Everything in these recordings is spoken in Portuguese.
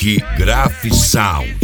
Graf Sound.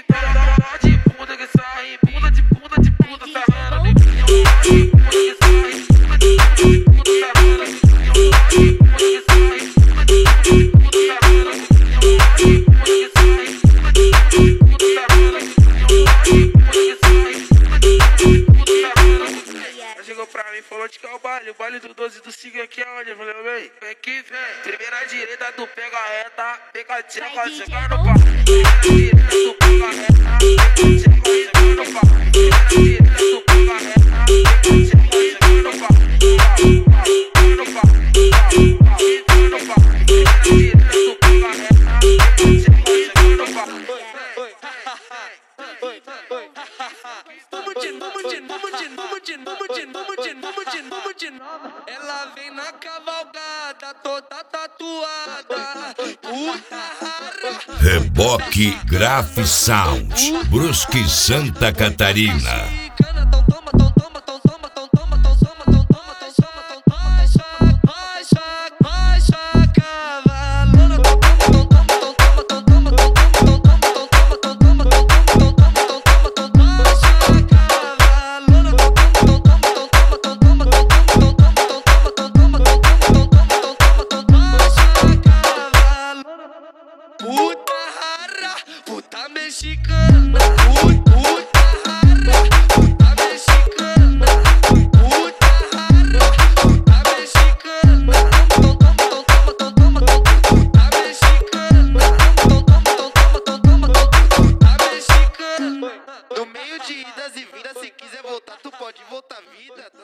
Chegou pra mim, falou de que é o baile do 12 do Sig aqui é onde? Eu falei, vem, vem que vem. Primeira direita, tu pega a reta, pega a tcheca, chega no pau. Primeira direita, tu pega a reta, pega a tcheca, chega no pau. Primeira direita, tu pega a reta, pega a tcheca, chega no pau. No pau, no pau, primeira direita, tu pega a reta, pega a tcheca, chega no pau. Vamos de novo. Ela vem na cavalgada, toda tatuada. Puta rara. Reboque Graf Sound. Brusque, Santa Catarina. Puta rara, puta mexicana. Puta rara, puta mexicana. Puta rara, puta mexicana. Puta mexicana. Puta mexicana. No meio de idas e vindas, se quiser voltar, tu pode voltar vida.